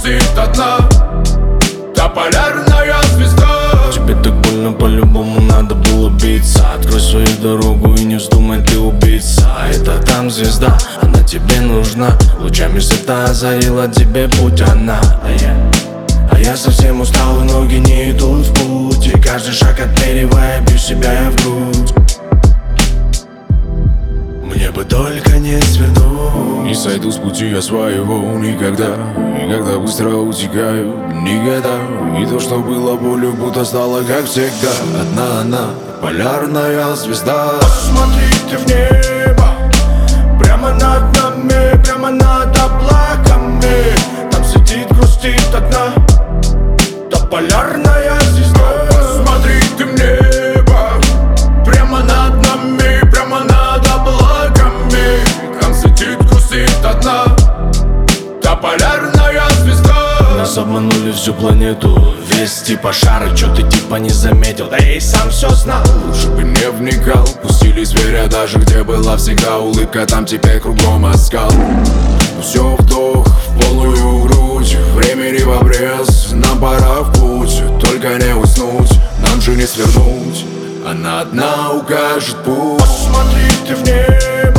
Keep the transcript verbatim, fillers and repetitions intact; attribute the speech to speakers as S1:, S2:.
S1: грустит одна, та полярная звезда.
S2: Тебе так больно, по-любому надо было биться. Открой свою дорогу и не вздумай ты убиться. Это там звезда, она тебе нужна. Лучами света озарила тебе путь она. А я, а я совсем устал, и ноги не идут в путь. И каждый шаг отмеривая, бью себя я в грудь. Мне бы только не свернуть.
S1: Не сойду с пути я своего никогда. И когда быстро утекаю, никогда. И то, что было болью, будто стало как всегда. Одна она, полярная звезда.
S2: Посмотрите в небо, прямо над нами, прямо над облаками. Там сидит, грустит одна, та полярная звезда.
S1: Посмотрите в небо, прямо над нами, прямо над облаками. Там сидит, грустит одна, та полярная звезда.
S2: Нас обманули всю планету, весь типа шара, чё ты типа не заметил, да я и сам все знал.
S1: Лучше бы не вникал, пустили зверя даже где была всегда улыбка, там теперь кругом оскал. Все вдох в полную грудь, времени в обрез, нам пора в путь. Только не уснуть, нам же не свернуть, она одна укажет путь.
S2: Посмотрите в небо,